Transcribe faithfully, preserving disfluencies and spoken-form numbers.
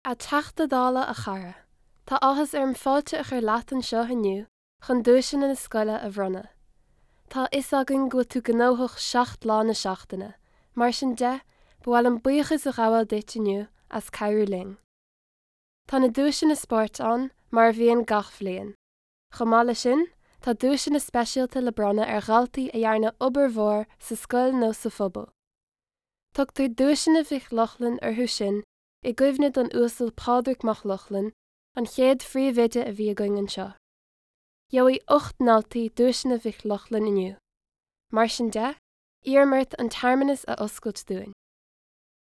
A teachta dála a chara. Tá áthas ar an fáilte a chur leat an seo aniu, chun dúisin na scoile a bhronna. Tá is agan go tú gnóthach seacht lá na seachtaine, mar sin de, bhfuil an buíochas a ghabhfuil dit aniu as cairú ling. Tá na dúisin na sport an, mar bhíon gach bhliain. Chamála sin, tá dúisin na speisialta le bronna ar ghaltaí a dhearna obair mhór sa scoil nó sa phobal. Tugtar dúisin na bhíoch Lochlann arthú sin i gcuimhnead an uasal Pádraig Mac Lochlann, an chéad phríomhide a bhí againn anseo. Gheobhaigh ocht náltaí dúisin na bhíoch Lochlann aniu. Mar sin de, iarmart an tarmanas a oscailt dúin.